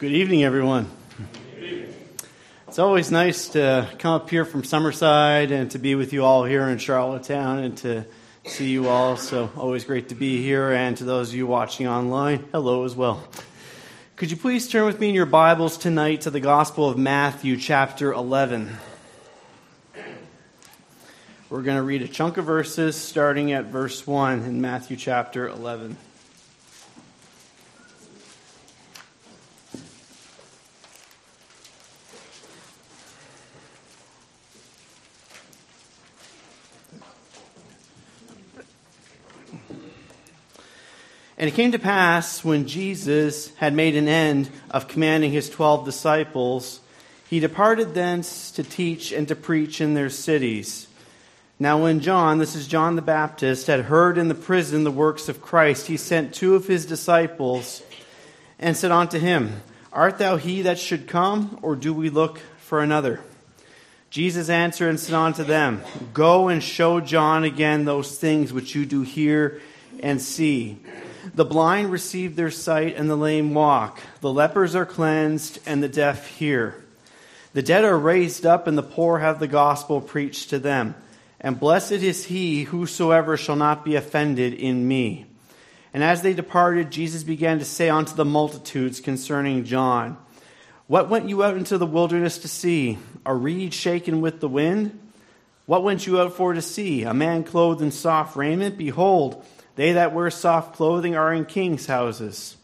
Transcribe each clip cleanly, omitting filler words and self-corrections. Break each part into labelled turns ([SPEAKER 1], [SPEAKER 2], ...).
[SPEAKER 1] Good evening, everyone. It's always nice to come up here from Summerside and to be with you all here in Charlottetown and to see you all. So always great to be here. And to those of you watching online, hello as well. Could you please turn with me in your Bibles tonight to the Gospel of Matthew, chapter 11. We're going to read a chunk of verses starting at verse 1 in Matthew chapter 11. And it came to pass, when Jesus had made an end of commanding his 12 disciples, he departed thence to teach and to preach in their cities. Now when John, this is John the Baptist, had heard in the prison the works of Christ, he sent two of his disciples and said unto him, Art thou he that should come, or do we look for another? Jesus answered and said unto them, Go and show John again those things which you do hear and see. The blind receive their sight, and the lame walk. The lepers are cleansed, and the deaf hear. The dead are raised up, and the poor have the gospel preached to them. And blessed is he whosoever shall not be offended in me. And as they departed, Jesus began to say unto the multitudes concerning John, What went you out into the wilderness to see? A reed shaken with the wind? What went you out for to see? A man clothed in soft raiment? Behold, they that wear soft clothing are in kings' houses.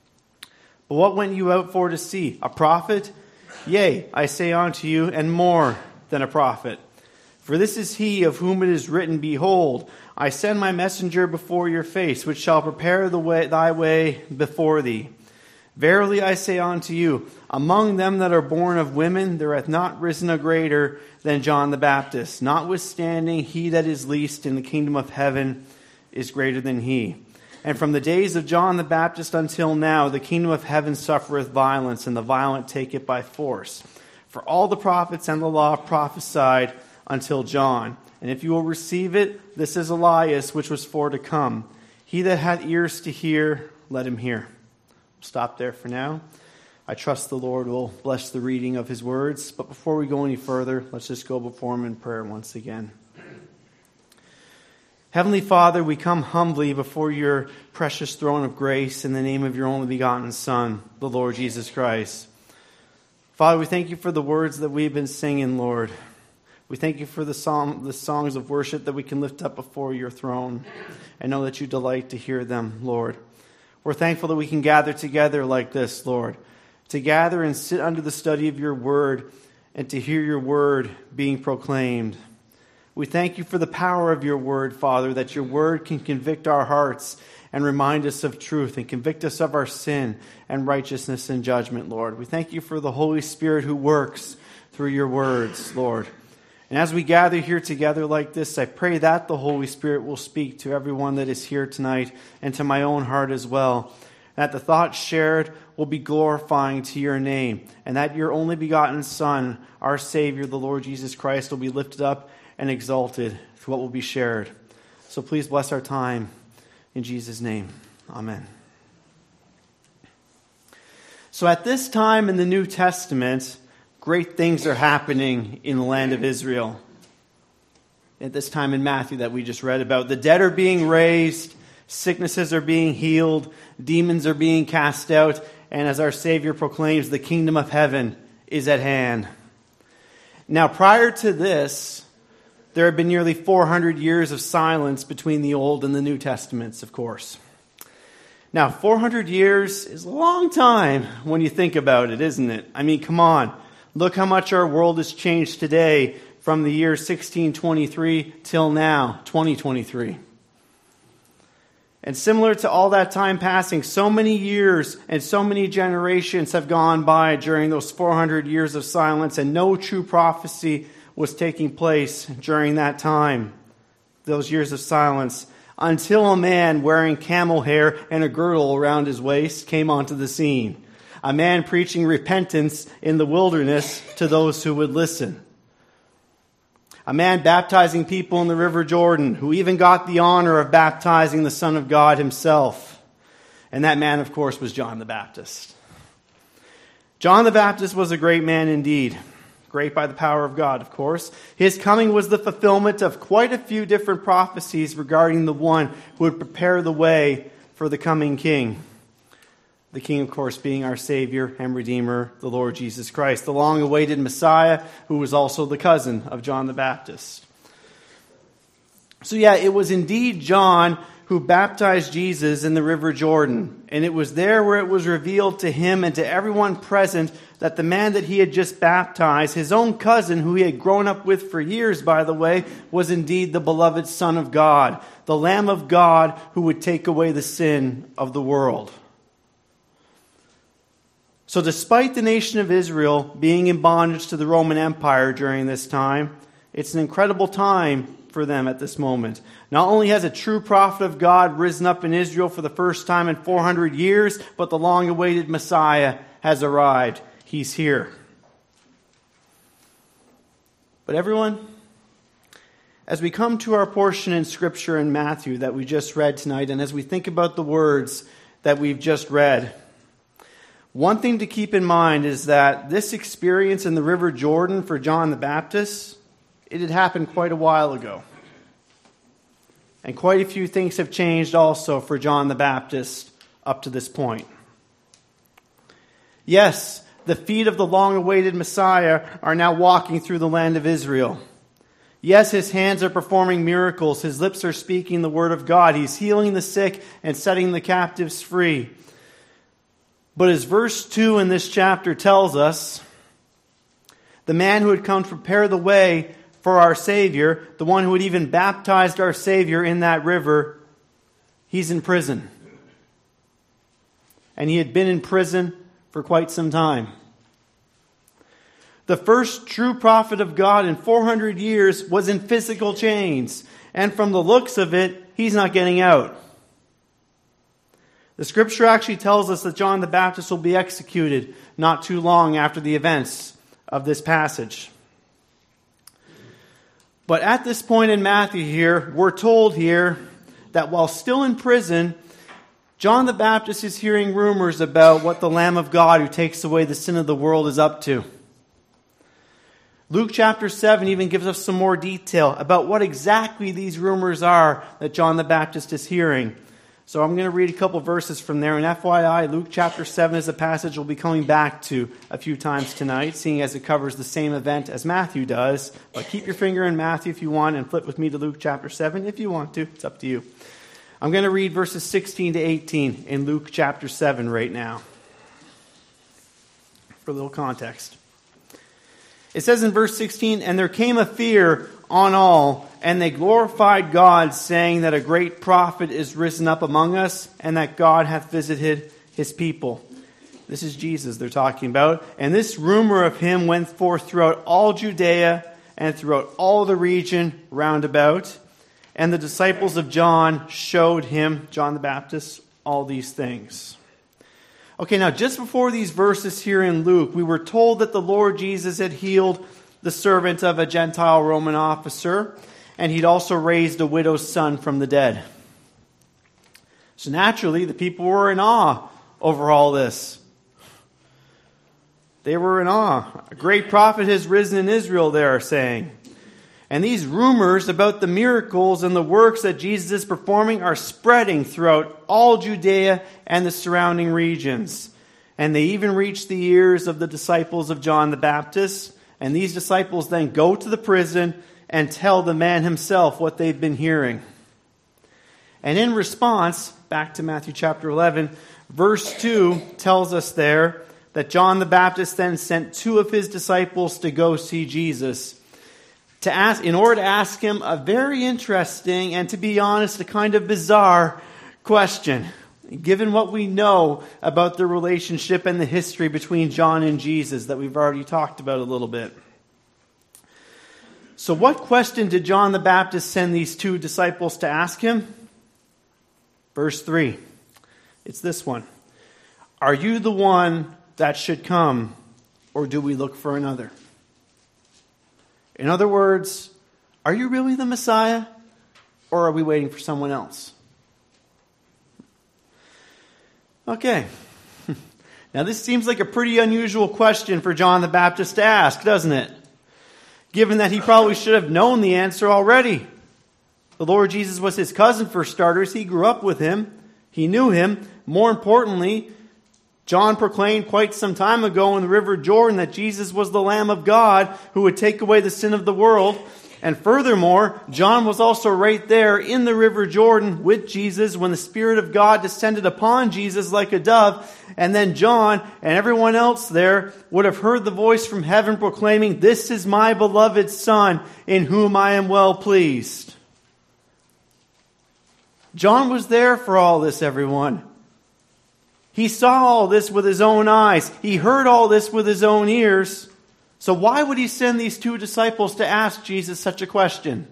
[SPEAKER 1] But what went you out for to see? A prophet? Yea, I say unto you, and more than a prophet. For this is he of whom it is written, Behold, I send my messenger before your face, which shall prepare thy way before thee. Verily I say unto you, among them that are born of women, there hath not risen a greater than John the Baptist. Notwithstanding, he that is least in the kingdom of heaven is greater than he. And from the days of John the Baptist until now, the kingdom of heaven suffereth violence, and the violent take it by force. For all the prophets and the law prophesied until John. And if you will receive it, this is Elias, which was for to come. He that hath ears to hear, let him hear. We'll stop there for now. I trust the Lord will bless the reading of his words. But before we go any further, let's just go before him in prayer once again. Heavenly Father, we come humbly before your precious throne of grace in the name of your only begotten Son, the Lord Jesus Christ. Father, we thank you for the words that we've been singing, Lord. We thank you for the songs of worship that we can lift up before your throne. I know that you delight to hear them, Lord. We're thankful that we can gather together like this, Lord, to gather and sit under the study of your word and to hear your word being proclaimed. We thank you for the power of your word, Father, that your word can convict our hearts and remind us of truth and convict us of our sin and righteousness and judgment, Lord. We thank you for the Holy Spirit who works through your words, Lord. And as we gather here together like this, I pray that the Holy Spirit will speak to everyone that is here tonight and to my own heart as well. That the thoughts shared will be glorifying to your name, and that your only begotten Son, our Savior, the Lord Jesus Christ, will be lifted up and exalted through what will be shared. So please bless our time in Jesus' name. Amen. So at this time in the New Testament, great things are happening in the land of Israel. At this time in Matthew that we just read about, the dead are being raised, sicknesses are being healed, demons are being cast out, and as our Savior proclaims, the kingdom of heaven is at hand. Now prior to this, there had been nearly 400 years of silence between the Old and the New Testaments, of course. Now, 400 years is a long time when you think about it, isn't it? I mean, come on. Look how much our world has changed today from the year 1623 till now, 2023. And similar to all that time passing, so many years and so many generations have gone by during those 400 years of silence, and no true prophecy was taking place during that time, those years of silence, until a man wearing camel hair and a girdle around his waist came onto the scene. A man preaching repentance in the wilderness to those who would listen. A man baptizing people in the River Jordan, who even got the honor of baptizing the Son of God himself. And that man, of course, was John the Baptist. John the Baptist was a great man indeed. Great by the power of God, of course. His coming was the fulfillment of quite a few different prophecies regarding the one who would prepare the way for the coming king. The king, of course, being our Savior and Redeemer, the Lord Jesus Christ, the long-awaited Messiah, who was also the cousin of John the Baptist. So yeah, it was indeed John who baptized Jesus in the River Jordan. And it was there where it was revealed to him and to everyone present that the man that he had just baptized, his own cousin, who he had grown up with for years, by the way, was indeed the beloved Son of God, the Lamb of God who would take away the sin of the world. So despite the nation of Israel being in bondage to the Roman Empire during this time, it's an incredible time for them at this moment. Not only has a true prophet of God risen up in Israel for the first time in 400 years, but the long-awaited Messiah has arrived. He's here. But everyone, as we come to our portion in Scripture in Matthew that we just read tonight, and as we think about the words that we've just read, one thing to keep in mind is that this experience in the River Jordan for John the Baptist, it had happened quite a while ago. And quite a few things have changed also for John the Baptist up to this point. Yes, the feet of the long-awaited Messiah are now walking through the land of Israel. Yes, his hands are performing miracles. His lips are speaking the word of God. He's healing the sick and setting the captives free. But as verse 2 in this chapter tells us, the man who had come to prepare the way for our Savior, the one who had even baptized our Savior in that river, he's in prison. And he had been in prison for quite some time. The first true prophet of God in 400 years was in physical chains. And from the looks of it, he's not getting out. The Scripture actually tells us that John the Baptist will be executed not too long after the events of this passage. But at this point in Matthew here, we're told here that while still in prison, John the Baptist is hearing rumors about what the Lamb of God who takes away the sin of the world is up to. Luke chapter 7 even gives us some more detail about what exactly these rumors are that John the Baptist is hearing. So I'm going to read a couple verses from there. And FYI, Luke chapter 7 is a passage we'll be coming back to a few times tonight, seeing as it covers the same event as Matthew does. But keep your finger in Matthew if you want, and flip with me to Luke chapter 7 if you want to. It's up to you. I'm going to read verses 16 to 18 in Luke chapter 7 right now, for a little context. It says in verse 16, "And there came a fear on all, and they glorified God, saying that a great prophet is risen up among us, and that God hath visited his people." This is Jesus they're talking about. "And this rumor of him went forth throughout all Judea, and throughout all the region round about. And the disciples of John showed him," John the Baptist, "all these things." Okay, now just before these verses here in Luke, we were told that the Lord Jesus had healed the servant of a Gentile Roman officer, and he'd also raised a widow's son from the dead. So naturally, the people were in awe over all this. They were in awe. A great prophet has risen in Israel, they are saying. And these rumors about the miracles and the works that Jesus is performing are spreading throughout all Judea and the surrounding regions. And they even reach the ears of the disciples of John the Baptist. And these disciples then go to the prison and tell the man himself what they've been hearing. And in response, back to Matthew chapter 11, verse 2 tells us there that John the Baptist then sent two of his disciples to go see Jesus, in order to ask him a very interesting and, to be honest, a kind of bizarre question, given what we know about the relationship and the history between John and Jesus that we've already talked about a little bit. So what question did John the Baptist send these two disciples to ask him? Verse 3. It's this one. "Are you the one that should come, or do we look for another?" In other words, are you really the Messiah, or are we waiting for someone else? Okay. Now, this seems like a pretty unusual question for John the Baptist to ask, doesn't it? Given that he probably should have known the answer already. The Lord Jesus was his cousin, for starters. He grew up with him. He knew him. More importantly, John proclaimed quite some time ago in the River Jordan that Jesus was the Lamb of God who would take away the sin of the world. And furthermore, John was also right there in the River Jordan with Jesus when the Spirit of God descended upon Jesus like a dove. And then John and everyone else there would have heard the voice from heaven proclaiming, "This is my beloved Son, in whom I am well pleased." John was there for all this, everyone. He saw all this with his own eyes. He heard all this with his own ears. So why would he send these two disciples to ask Jesus such a question?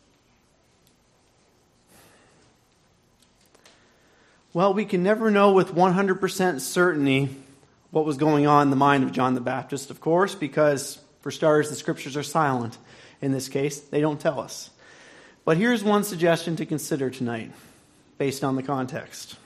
[SPEAKER 1] Well, we can never know with 100% certainty what was going on in the mind of John the Baptist, of course, because, for starters, the Scriptures are silent in this case. They don't tell us. But here's one suggestion to consider tonight, based on the context.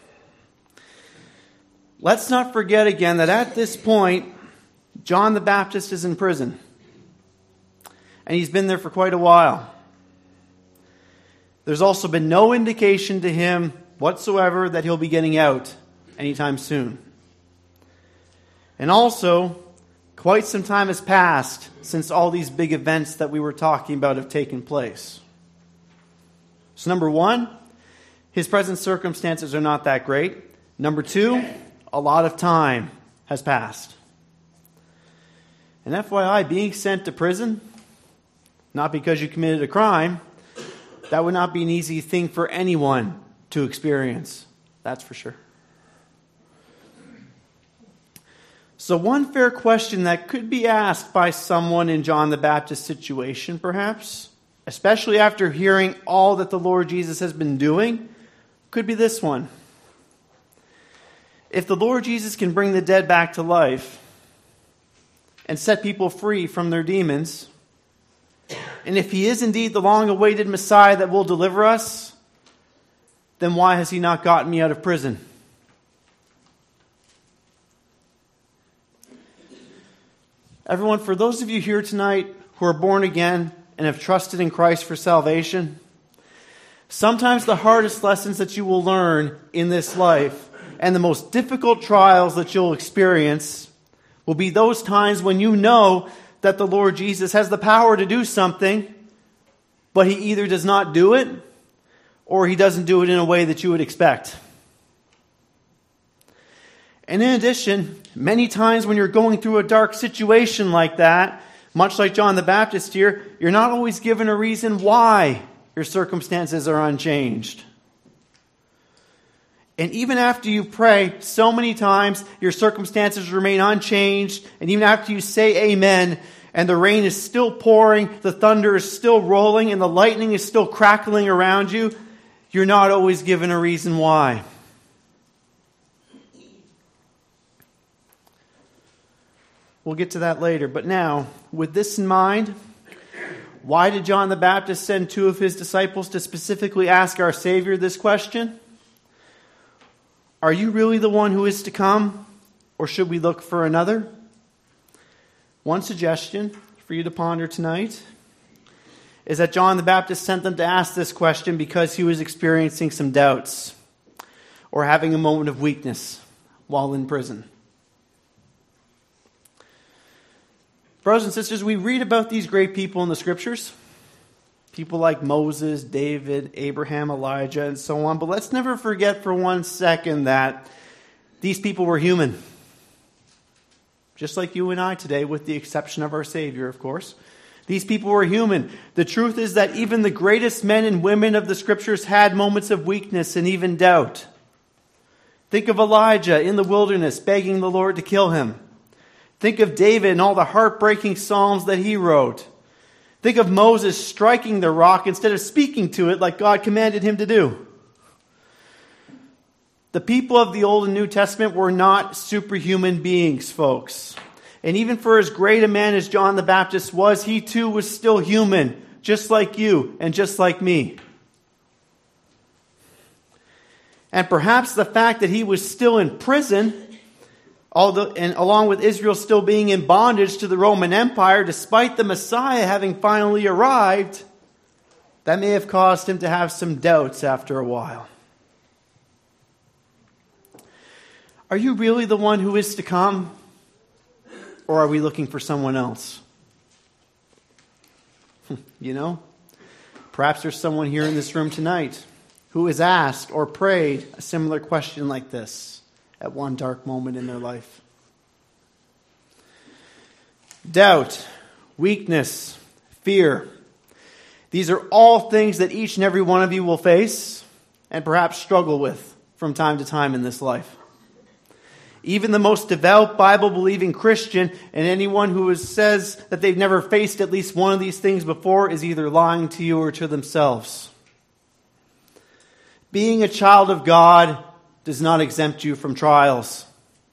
[SPEAKER 1] Let's not forget again that at this point, John the Baptist is in prison. And he's been there for quite a while. There's also been no indication to him whatsoever that he'll be getting out anytime soon. And also, quite some time has passed since all these big events that we were talking about have taken place. So number one, his present circumstances are not that great. Number two, a lot of time has passed. And FYI, being sent to prison, not because you committed a crime, that would not be an easy thing for anyone to experience. That's for sure. So one fair question that could be asked by someone in John the Baptist's situation, perhaps, especially after hearing all that the Lord Jesus has been doing, could be this one. If the Lord Jesus can bring the dead back to life and set people free from their demons, and if he is indeed the long-awaited Messiah that will deliver us, then why has he not gotten me out of prison? Everyone, for those of you here tonight who are born again and have trusted in Christ for salvation, sometimes the hardest lessons that you will learn in this life and the most difficult trials that you'll experience will be those times when you know that the Lord Jesus has the power to do something, but he either does not do it or he doesn't do it in a way that you would expect. And in addition, many times when you're going through a dark situation like that, much like John the Baptist here, you're not always given a reason why your circumstances are unchanged. And even after you pray so many times, your circumstances remain unchanged. And even after you say amen, and the rain is still pouring, the thunder is still rolling, and the lightning is still crackling around you, you're not always given a reason why. We'll get to that later. But now, with this in mind, why did John the Baptist send two of his disciples to specifically ask our Savior this question? Are you really the one who is to come, or should we look for another? One suggestion for you to ponder tonight is that John the Baptist sent them to ask this question because he was experiencing some doubts or having a moment of weakness while in prison. Brothers and sisters, we read about these great people in the Scriptures. People like Moses, David, Abraham, Elijah, and so on. But let's never forget for 1 second that these people were human. Just like you and I today, with the exception of our Savior, of course. These people were human. The truth is that even the greatest men and women of the Scriptures had moments of weakness and even doubt. Think of Elijah in the wilderness begging the Lord to kill him. Think of David and all the heartbreaking psalms that he wrote. Think of Moses striking the rock instead of speaking to it like God commanded him to do. The people of the Old and New Testament were not superhuman beings, folks. And even for as great a man as John the Baptist was, he too was still human, just like you and just like me. And perhaps the fact that he was still in prison And along with Israel still being in bondage to the Roman Empire, despite the Messiah having finally arrived, that may have caused him to have some doubts after a while. Are you really the one who is to come? Or are we looking for someone else? Perhaps there's someone here in this room tonight who has asked or prayed a similar question like this at one dark moment in their life. Doubt, weakness, fear. These are all things that each and every one of you will face and perhaps struggle with from time to time in this life. Even the most devout, Bible-believing Christian and anyone who says that they've never faced at least one of these things before is either lying to you or to themselves. Being a child of God does not exempt you from trials.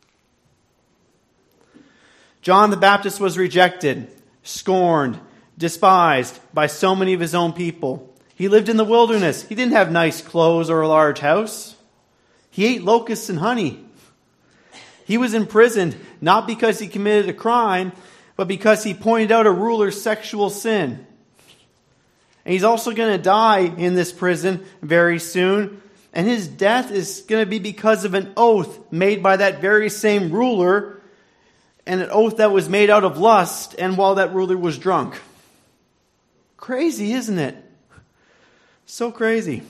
[SPEAKER 1] John the Baptist was rejected, scorned, despised by so many of his own people. He lived in the wilderness. He didn't have nice clothes or a large house. He ate locusts and honey. He was imprisoned not because he committed a crime, but because he pointed out a ruler's sexual sin. And he's also going to die in this prison very soon. And his death is going to be because of an oath made by that very same ruler, and an oath that was made out of lust and while that ruler was drunk. Crazy, isn't it? So crazy.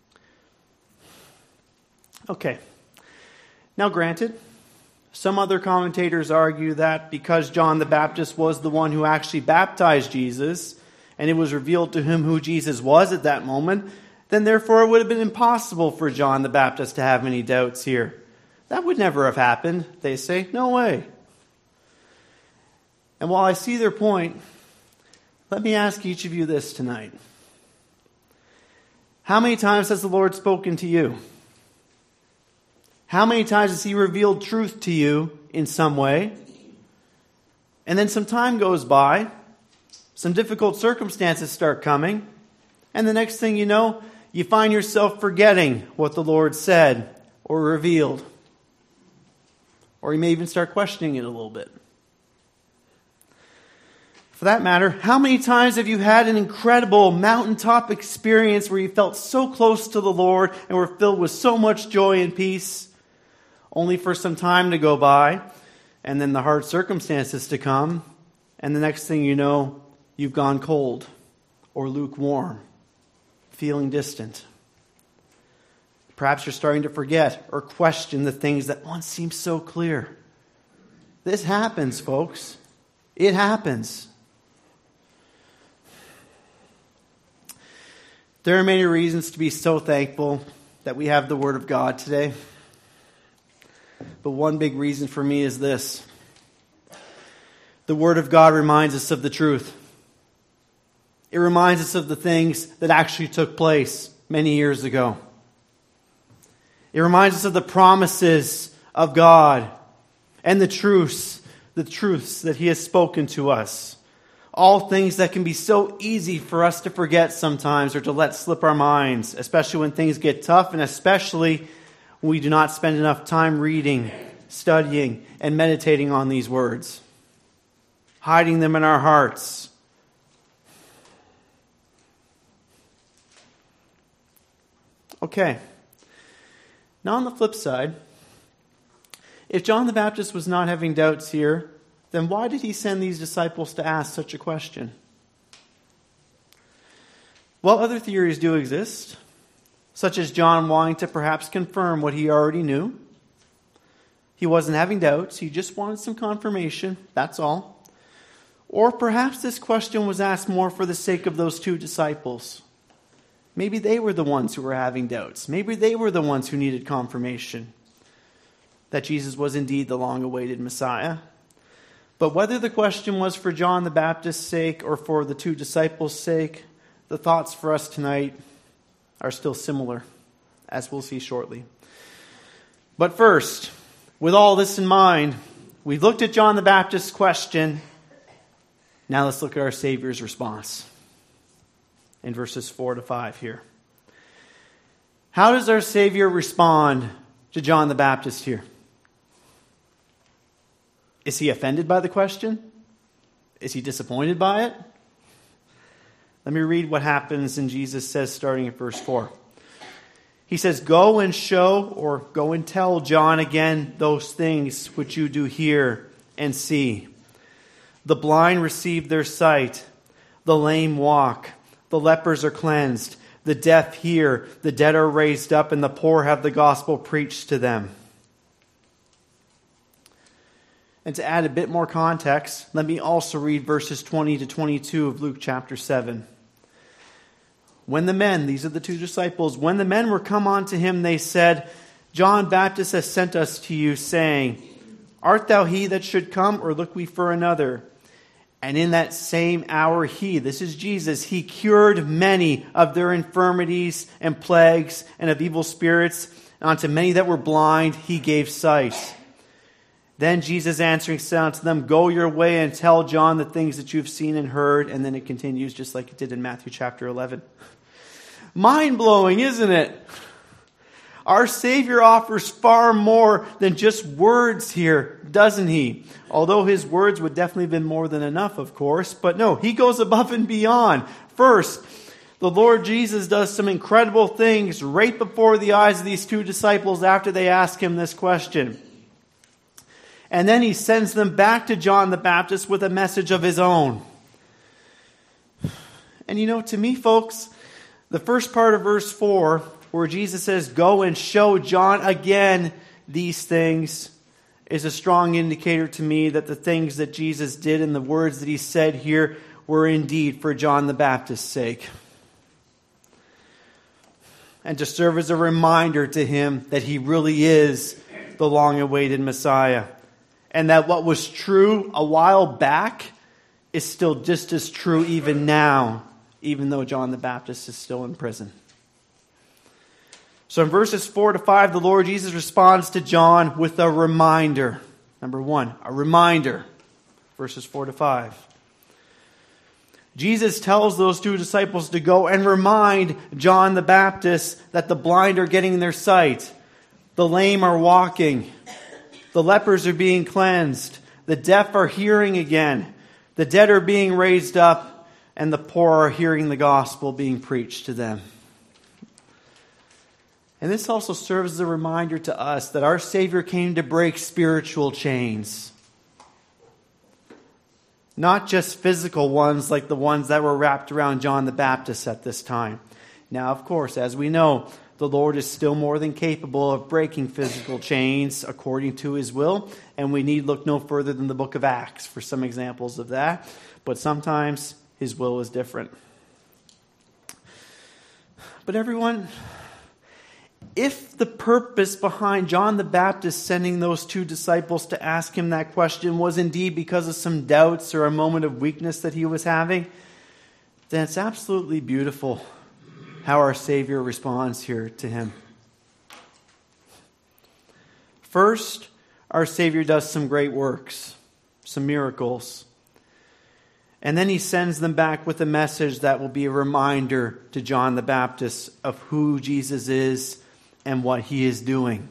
[SPEAKER 1] Okay. Now granted, some other commentators argue that because John the Baptist was the one who actually baptized Jesus, and it was revealed to him who Jesus was at that moment, then therefore it would have been impossible for John the Baptist to have any doubts here. That would never have happened, they say. No way. And while I see their point, let me ask each of you this tonight. How many times has the Lord spoken to you? How many times has He revealed truth to you in some way? And then some time goes by, some difficult circumstances start coming, and the next thing you know, you find yourself forgetting what the Lord said or revealed. Or you may even start questioning it a little bit. For that matter, how many times have you had an incredible mountaintop experience where you felt so close to the Lord and were filled with so much joy and peace, only for some time to go by, and then the hard circumstances to come, and the next thing you know, you've gone cold or lukewarm, feeling distant. Perhaps you're starting to forget or question the things that once seemed so clear. This happens, folks. It happens. There are many reasons to be so thankful that we have the Word of God today. But one big reason for me is this. The Word of God reminds us of the truth. It reminds us of the things that actually took place many years ago. It reminds us of the promises of God and the truths that He has spoken to us. All things that can be so easy for us to forget sometimes or to let slip our minds, especially when things get tough and especially when we do not spend enough time reading, studying, and meditating on these words, hiding them in our hearts. Okay. Now on the flip side, if John the Baptist was not having doubts here, then why did he send these disciples to ask such a question? Well, other theories do exist, such as John wanting to perhaps confirm what he already knew. He wasn't having doubts, he just wanted some confirmation, that's all. Or perhaps this question was asked more for the sake of those two disciples. Maybe they were the ones who were having doubts. Maybe they were the ones who needed confirmation that Jesus was indeed the long-awaited Messiah. But whether the question was for John the Baptist's sake or for the two disciples' sake, the thoughts for us tonight are still similar, as we'll see shortly. But first, with all this in mind, we've looked at John the Baptist's question. Now let's look at our Savior's response in verses 4 to 5 here. How does our Savior respond to John the Baptist here? Is he offended by the question? Is he disappointed by it? Let me read what happens, and Jesus says, starting at verse 4. He says, "Go and show," or go and tell John again those things which you do hear and see. The blind receive their sight, the lame walk, the lepers are cleansed, the deaf hear, the dead are raised up, and the poor have the gospel preached to them. And to add a bit more context, let me also read verses 20 to 22 of Luke chapter 7. When the men, these are the two disciples, when the men were come unto him, they said, "John Baptist has sent us to you, saying, Art thou he that should come, or look we for another? And in that same hour he," this is Jesus, "he cured many of their infirmities and plagues and of evil spirits, and unto many that were blind he gave sight. Then Jesus answering said unto them, Go your way and tell John the things that you've seen and heard." And then it continues just like it did in Matthew chapter 11. Mind-blowing, isn't it? Our Savior offers far more than just words here, doesn't he? Although his words would definitely have been more than enough, of course. But no, he goes above and beyond. First, the Lord Jesus does some incredible things right before the eyes of these two disciples after they ask him this question. And then he sends them back to John the Baptist with a message of his own. And you know, to me, folks, the first part of verse 4, where Jesus says, "Go and show John again these things," is a strong indicator to me that the things that Jesus did and the words that he said here were indeed for John the Baptist's sake. And to serve as a reminder to him that he really is the long-awaited Messiah. And that what was true a while back is still just as true even now, even though John the Baptist is still in prison. So in verses 4 to 5, the Lord Jesus responds to John with a reminder. Number one, a reminder. Verses 4 to 5. Jesus tells those two disciples to go and remind John the Baptist that the blind are getting their sight, the lame are walking, the lepers are being cleansed, the deaf are hearing again, the dead are being raised up, and the poor are hearing the gospel being preached to them. And this also serves as a reminder to us that our Savior came to break spiritual chains. Not just physical ones like the ones that were wrapped around John the Baptist at this time. Now, of course, as we know, the Lord is still more than capable of breaking physical chains according to his will, and we need look no further than the book of Acts for some examples of that. But sometimes his will is different. But everyone, if the purpose behind John the Baptist sending those two disciples to ask him that question was indeed because of some doubts or a moment of weakness that he was having, then it's absolutely beautiful how our Savior responds here to him. First, our Savior does some great works, some miracles. And then he sends them back with a message that will be a reminder to John the Baptist of who Jesus is and what he is doing.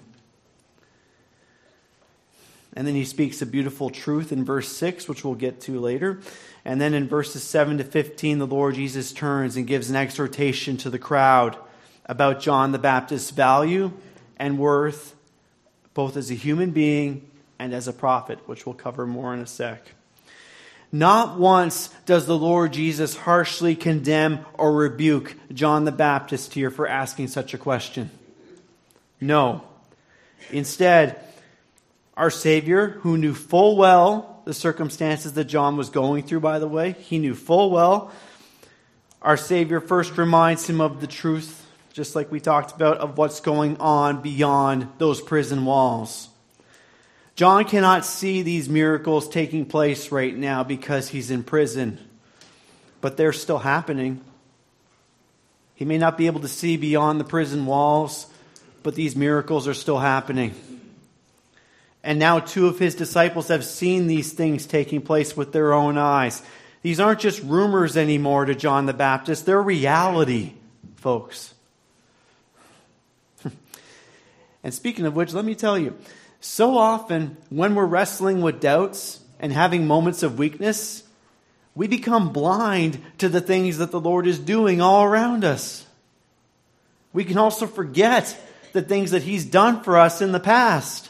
[SPEAKER 1] And then he speaks a beautiful truth in verse 6, which we'll get to later. And then in verses 7 to 15, the Lord Jesus turns and gives an exhortation to the crowd about John the Baptist's value and worth, both as a human being and as a prophet, which we'll cover more in a sec. Not once does the Lord Jesus harshly condemn or rebuke John the Baptist here for asking such a question. No. Instead, our Savior, who knew full well the circumstances that John was going through, by the way, he knew full well. Our Savior first reminds him of the truth, just like we talked about, of what's going on beyond those prison walls. John cannot see these miracles taking place right now because he's in prison, but they're still happening. He may not be able to see beyond the prison walls, but these miracles are still happening. And now two of his disciples have seen these things taking place with their own eyes. These aren't just rumors anymore to John the Baptist. They're reality, folks. And speaking of which, let me tell you, So often, when we're wrestling with doubts and having moments of weakness, we become blind to the things that the Lord is doing all around us. We can also forget the things that He's done for us in the past.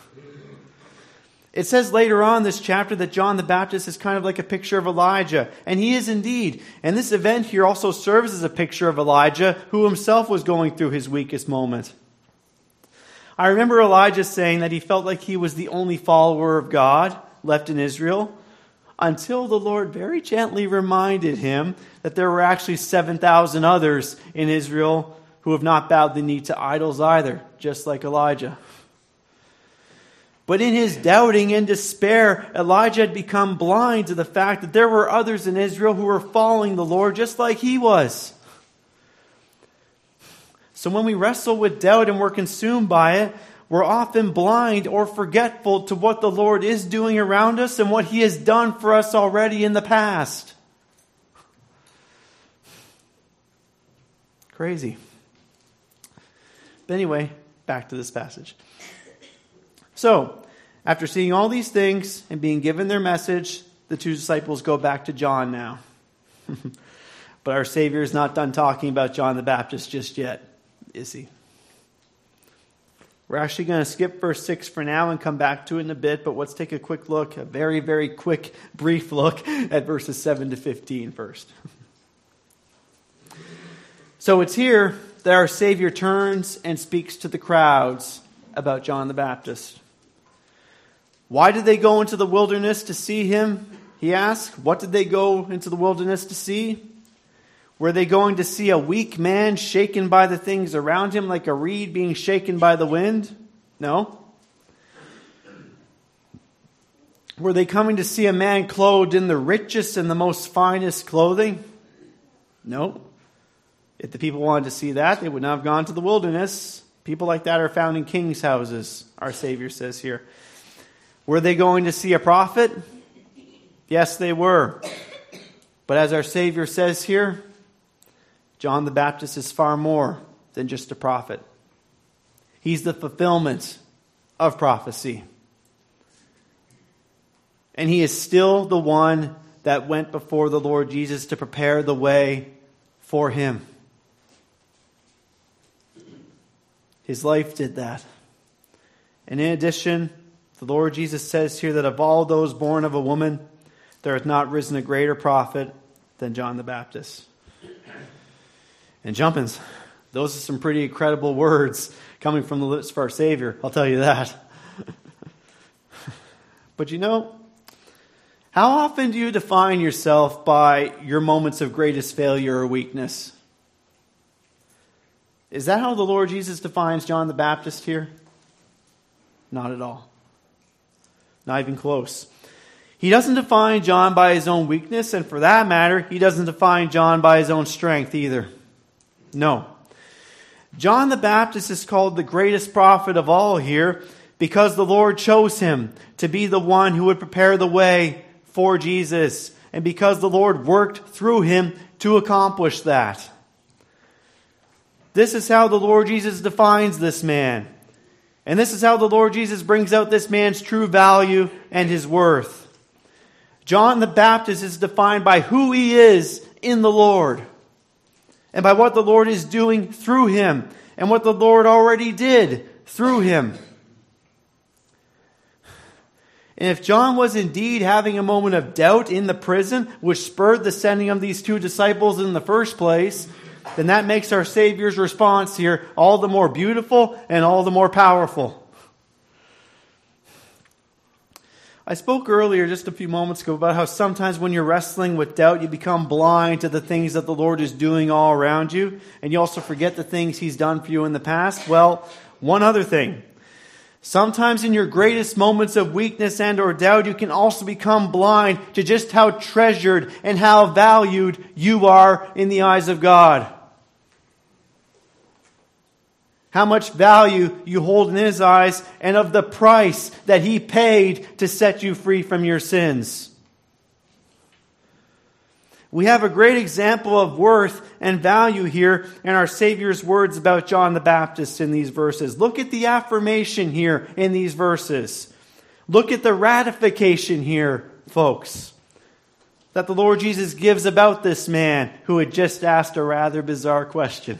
[SPEAKER 1] It says later on in this chapter that John the Baptist is kind of like a picture of Elijah. And he is indeed. And this event here also serves as a picture of Elijah, who himself was going through his weakest moment. I remember Elijah saying that he felt like he was the only follower of God left in Israel, until the Lord very gently reminded him that there were actually 7,000 others in Israel who have not bowed the knee to idols either, just like Elijah. But in his doubting and despair, Elijah had become blind to the fact that there were others in Israel who were following the Lord just like he was. So when we wrestle with doubt and we're consumed by it, we're often blind or forgetful to what the Lord is doing around us and what He has done for us already in the past. Crazy. But anyway, back to this passage. So, after seeing all these things and being given their message, the two disciples go back to John now. But our Savior is not done talking about John the Baptist just yet, is He? We're actually going to skip verse 6 for now and come back to it in a bit, but let's take a quick look, a very, very quick, brief look at verses 7 to 15 first. So it's here that our Savior turns and speaks to the crowds about John the Baptist. Why did they go into the wilderness to see him? He asked. What did they go into the wilderness to see? Were they going to see a weak man shaken by the things around him like a reed being shaken by the wind? No. Were they coming to see a man clothed in the richest and the most finest clothing? No. If the people wanted to see that, they would not have gone to the wilderness. People like that are found in kings' houses, our Savior says here. Were they going to see a prophet? Yes, they were. But as our Savior says here, John the Baptist is far more than just a prophet. He's the fulfillment of prophecy. And he is still the one that went before the Lord Jesus to prepare the way for him. His life did that. And in addition, the Lord Jesus says here that of all those born of a woman, there hath not risen a greater prophet than John the Baptist. And jumpins, those are some pretty incredible words coming from the lips of our Savior, I'll tell you that. But you know, how often do you define yourself by your moments of greatest failure or weakness? Is that how the Lord Jesus defines John the Baptist here? Not at all. Not even close. He doesn't define John by his own weakness, and for that matter, he doesn't define John by his own strength either. No. John the Baptist is called the greatest prophet of all here because the Lord chose him to be the one who would prepare the way for Jesus, and because the Lord worked through him to accomplish that. This is how the Lord Jesus defines this man. And this is how the Lord Jesus brings out this man's true value and his worth. John the Baptist is defined by who he is in the Lord, and by what the Lord is doing through him, and what the Lord already did through him. And if John was indeed having a moment of doubt in the prison, which spurred the sending of these two disciples in the first place, then that makes our Savior's response here all the more beautiful and all the more powerful. I spoke earlier, just a few moments ago, about how sometimes when you're wrestling with doubt, you become blind to the things that the Lord is doing all around you, and you also forget the things He's done for you in the past. Well, one other thing. Sometimes in your greatest moments of weakness and or doubt, you can also become blind to just how treasured and how valued you are in the eyes of God. How much value you hold in His eyes, and of the price that He paid to set you free from your sins. We have a great example of worth and value here in our Savior's words about John the Baptist in these verses. Look at the affirmation here in these verses. Look at the ratification here, folks, that the Lord Jesus gives about this man who had just asked a rather bizarre question.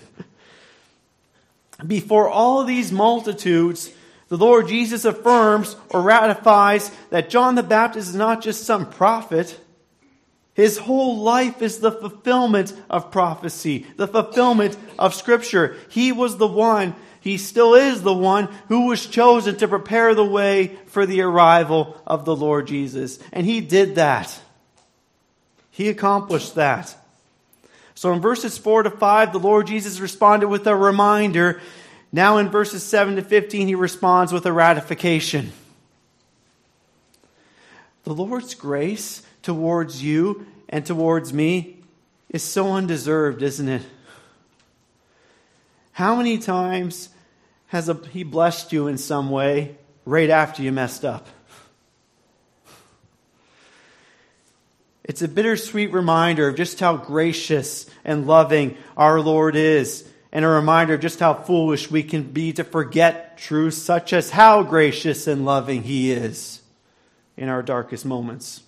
[SPEAKER 1] Before all these multitudes, the Lord Jesus affirms or ratifies that John the Baptist is not just some prophet. His whole life is the fulfillment of prophecy, the fulfillment of Scripture. He was the one, he still is the one, who was chosen to prepare the way for the arrival of the Lord Jesus. And he did that. He accomplished that. So in verses 4 to 5, the Lord Jesus responded with a reminder. Now in verses 7 to 15, he responds with a ratification. The Lord's grace towards you and towards me is so undeserved, isn't it? How many times has he blessed you in some way right after you messed up? It's a bittersweet reminder of just how gracious and loving our Lord is, and a reminder of just how foolish we can be to forget truths such as how gracious and loving he is in our darkest moments.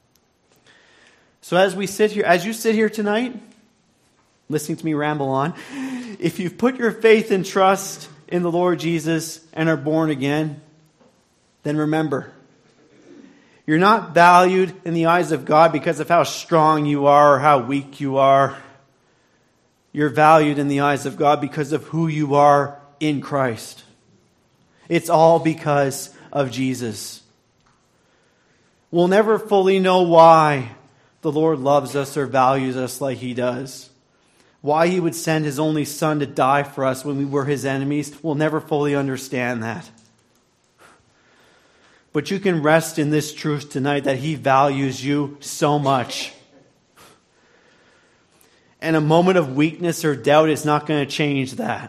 [SPEAKER 1] So as you sit here tonight, listening to me ramble on, if you've put your faith and trust in the Lord Jesus and are born again, then remember, you're not valued in the eyes of God because of how strong you are or how weak you are. You're valued in the eyes of God because of who you are in Christ. It's all because of Jesus. We'll never fully know why the Lord loves us or values us like he does. Why he would send his only Son to die for us when we were his enemies. We'll never fully understand that. But you can rest in this truth tonight that he values you so much. And a moment of weakness or doubt is not going to change that.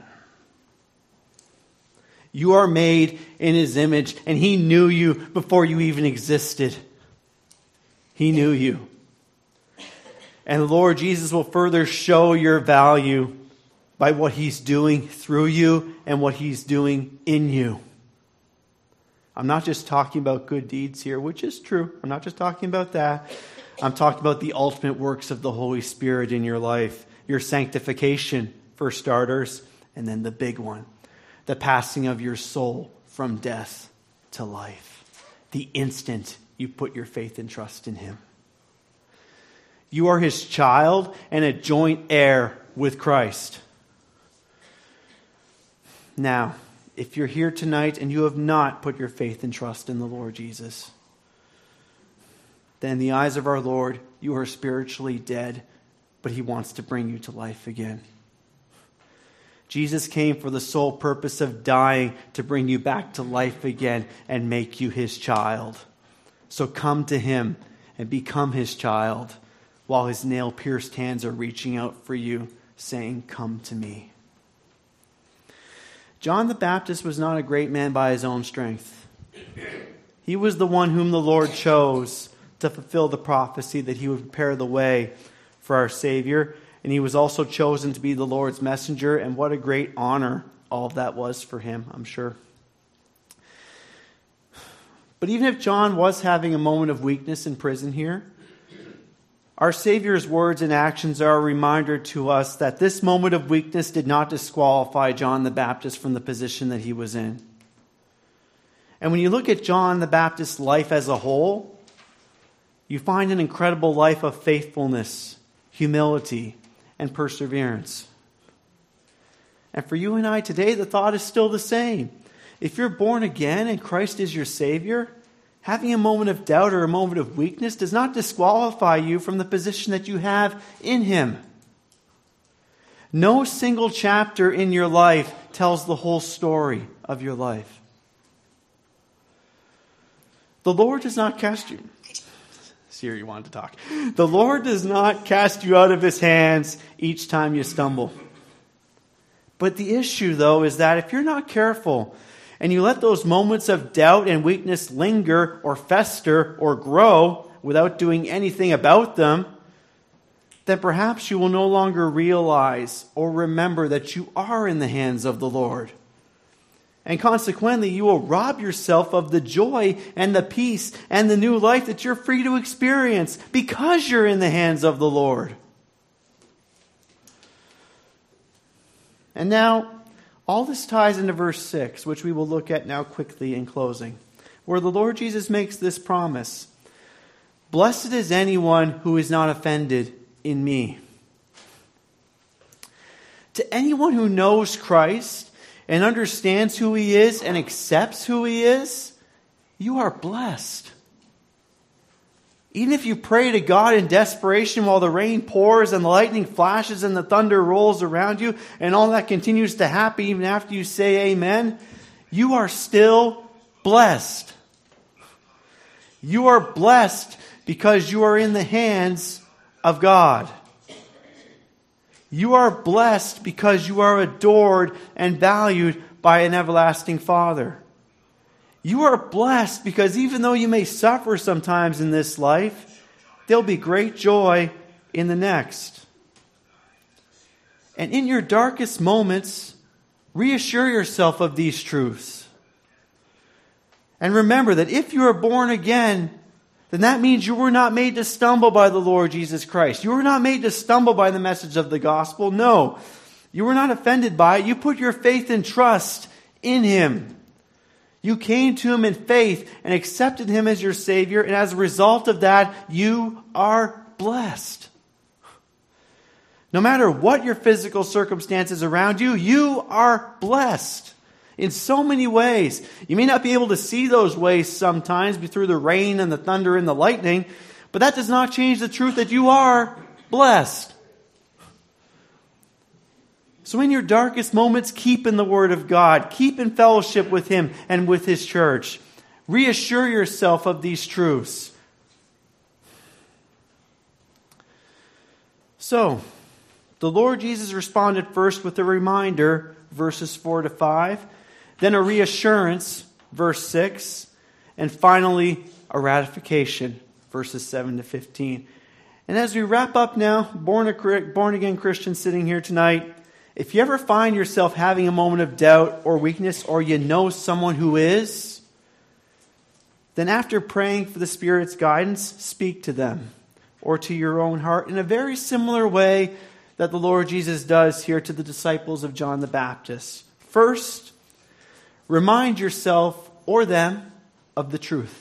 [SPEAKER 1] You are made in his image, and he knew you before you even existed. He knew you. And the Lord Jesus will further show your value by what he's doing through you and what he's doing in you. I'm not just talking about good deeds here, which is true. I'm not just talking about that. I'm talking about the ultimate works of the Holy Spirit in your life. Your sanctification, for starters, and then the big one, the passing of your soul from death to life. The instant you put your faith and trust in him. You are his child and a joint heir with Christ. Now, if you're here tonight and you have not put your faith and trust in the Lord Jesus, then in the eyes of our Lord, you are spiritually dead, but he wants to bring you to life again. Jesus came for the sole purpose of dying to bring you back to life again and make you his child. So come to him and become his child while his nail-pierced hands are reaching out for you, saying, "Come to me." John the Baptist was not a great man by his own strength. He was the one whom the Lord chose to fulfill the prophecy that he would prepare the way for our Savior. And he was also chosen to be the Lord's messenger. And what a great honor all of that was for him, I'm sure. But even if John was having a moment of weakness in prison here, our Savior's words and actions are a reminder to us that this moment of weakness did not disqualify John the Baptist from the position that he was in. And when you look at John the Baptist's life as a whole, you find an incredible life of faithfulness, humility, and perseverance. And for you and I today, the thought is still the same. If you're born again and Christ is your Savior, having a moment of doubt or a moment of weakness does not disqualify you from the position that you have in him. No single chapter in your life tells the whole story of your life. The Lord does not cast you. Siri wanted to talk. The Lord does not cast you out of his hands each time you stumble. But the issue, though, is that if you're not careful and you let those moments of doubt and weakness linger or fester or grow without doing anything about them, then perhaps you will no longer realize or remember that you are in the hands of the Lord. And consequently, you will rob yourself of the joy and the peace and the new life that you're free to experience because you're in the hands of the Lord. And now, all this ties into verse 6, which we will look at now quickly in closing, where the Lord Jesus makes this promise. Blessed is anyone who is not offended in me. To anyone who knows Christ and understands who He is and accepts who He is, you are blessed. Even if you pray to God in desperation while the rain pours and the lightning flashes and the thunder rolls around you and all that continues to happen even after you say amen, you are still blessed. You are blessed because you are in the hands of God. You are blessed because you are adored and valued by an everlasting Father. You are blessed because even though you may suffer sometimes in this life, there'll be great joy in the next. And in your darkest moments, reassure yourself of these truths. And remember that if you are born again, then that means you were not made to stumble by the Lord Jesus Christ. You were not made to stumble by the message of the gospel. No, you were not offended by it. You put your faith and trust in Him. You came to Him in faith and accepted Him as your Savior, and as a result of that, you are blessed. No matter what your physical circumstances around you, you are blessed in so many ways. You may not be able to see those ways sometimes through the rain and the thunder and the lightning, but that does not change the truth that you are blessed. So in your darkest moments, keep in the Word of God. Keep in fellowship with Him and with His church. Reassure yourself of these truths. So, the Lord Jesus responded first with a reminder, verses 4 to 5. Then a reassurance, verse 6. And finally, a ratification, verses 7 to 15. And as we wrap up now, born-again Christians sitting here tonight, if you ever find yourself having a moment of doubt or weakness, or you know someone who is, then after praying for the Spirit's guidance, speak to them or to your own heart in a very similar way that the Lord Jesus does here to the disciples of John the Baptist. First, remind yourself or them of the truth.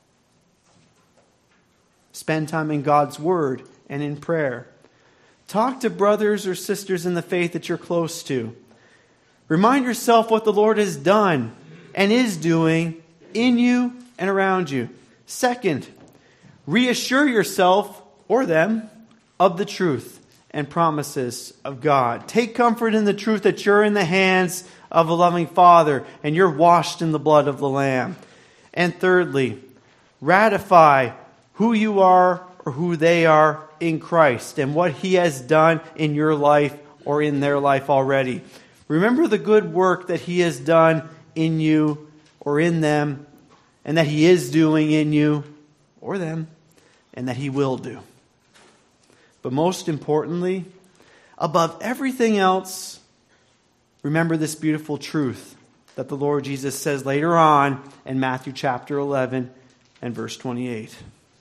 [SPEAKER 1] Spend time in God's Word and in prayer. Talk to brothers or sisters in the faith that you're close to. Remind yourself what the Lord has done and is doing in you and around you. Second, reassure yourself or them of the truth and promises of God. Take comfort in the truth that you're in the hands of a loving Father and you're washed in the blood of the Lamb. And thirdly, ratify who you are or who they are in Christ and what He has done in your life or in their life already. Remember the good work that He has done in you or in them, and that He is doing in you or them, and that He will do. But most importantly, above everything else, remember this beautiful truth that the Lord Jesus says later on in Matthew chapter 11 and verse 28.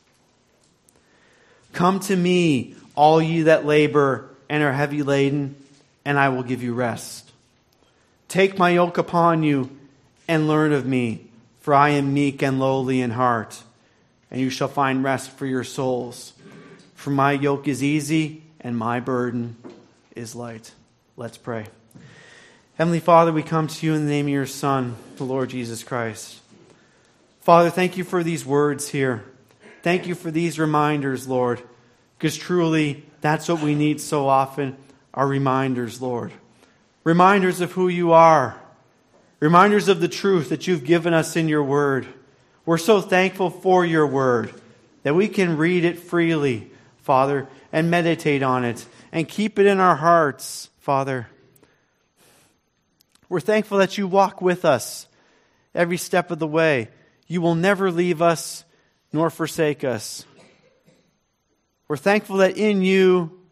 [SPEAKER 1] Come to me, all ye that labor and are heavy laden, and I will give you rest. Take my yoke upon you and learn of me, for I am meek and lowly in heart, and you shall find rest for your souls. For my yoke is easy and my burden is light. Let's pray. Heavenly Father, we come to you in the name of your Son, the Lord Jesus Christ. Father, thank you for these words here. Thank you for these reminders, Lord, because truly that's what we need so often, are reminders, Lord. Reminders of who you are. Reminders of the truth that you've given us in your word. We're so thankful for your word that we can read it freely, Father, and meditate on it and keep it in our hearts, Father. We're thankful that you walk with us every step of the way. You will never leave us nor forsake us. We're thankful that in you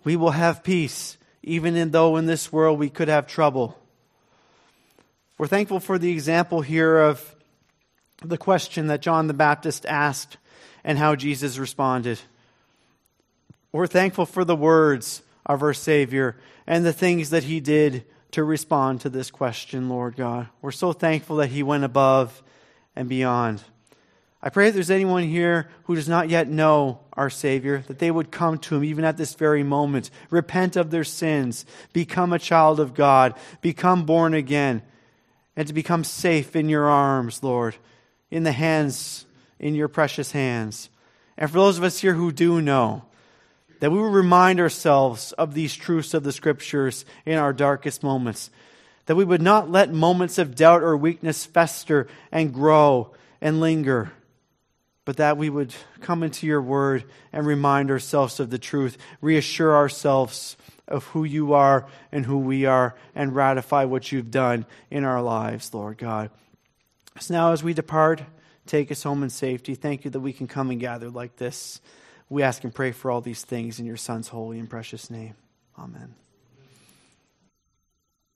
[SPEAKER 1] we will have peace, even though in this world we could have trouble. We're thankful for the example here of the question that John the Baptist asked and how Jesus responded. We're thankful for the words of our Savior and the things that He did to respond to this question, Lord God. We're so thankful that He went above and beyond. I pray if there's anyone here who does not yet know our Savior, that they would come to Him even at this very moment, repent of their sins, become a child of God, become born again, and to become safe in your arms, Lord, in your precious hands. And for those of us here who do know, that we will remind ourselves of these truths of the Scriptures in our darkest moments. That we would not let moments of doubt or weakness fester and grow and linger. But that we would come into your word and remind ourselves of the truth. Reassure ourselves of who you are and who we are. And ratify what you've done in our lives, Lord God. So now as we depart, take us home in safety. Thank you that we can come and gather like this. We ask and pray for all these things in your Son's holy and precious name. Amen.